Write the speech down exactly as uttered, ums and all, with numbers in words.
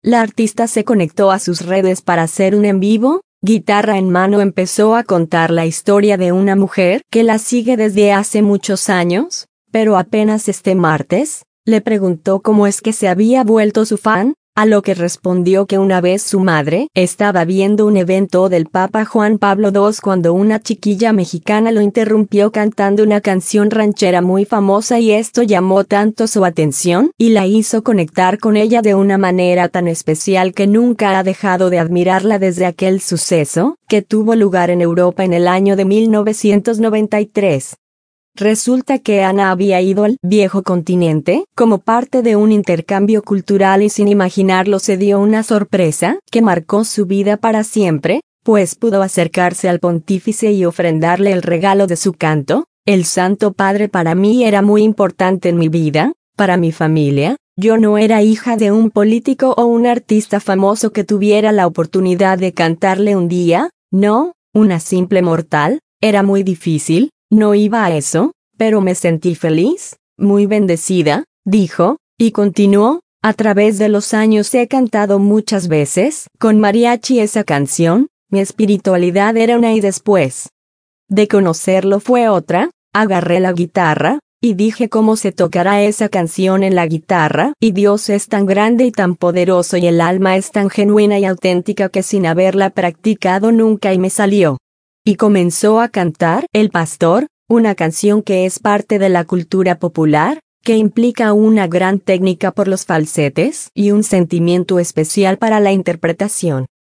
La artista se conectó a sus redes para hacer un en vivo. Guitarra en mano empezó a contar la historia de una mujer que la sigue desde hace muchos años, pero apenas este martes, le preguntó cómo es que se había vuelto su fan, a lo que respondió que una vez su madre estaba viendo un evento del Papa Juan Pablo segundo cuando una chiquilla mexicana lo interrumpió cantando una canción ranchera muy famosa y esto llamó tanto su atención y la hizo conectar con ella de una manera tan especial que nunca ha dejado de admirarla desde aquel suceso, que tuvo lugar en Europa en el año de mil novecientos noventa y tres. Resulta que Ana había ido al viejo continente como parte de un intercambio cultural y sin imaginarlo se dio una sorpresa que marcó su vida para siempre, pues pudo acercarse al pontífice y ofrendarle el regalo de su canto. El Santo Padre para mí era muy importante en mi vida, para mi familia. Yo no era hija de un político o un artista famoso que tuviera la oportunidad de cantarle un día, no, una simple mortal. Era muy difícil. No iba a eso, pero me sentí feliz, muy bendecida, dijo, y continuó, a través de los años he cantado muchas veces con mariachi esa canción, mi espiritualidad era una y después de conocerlo fue otra, agarré la guitarra, y dije cómo se tocará esa canción en la guitarra, y Dios es tan grande y tan poderoso y el alma es tan genuina y auténtica que sin haberla practicado nunca y me salió. Y comenzó a cantar El Pastor, una canción que es parte de la cultura popular, que implica una gran técnica por los falsetes y un sentimiento especial para la interpretación.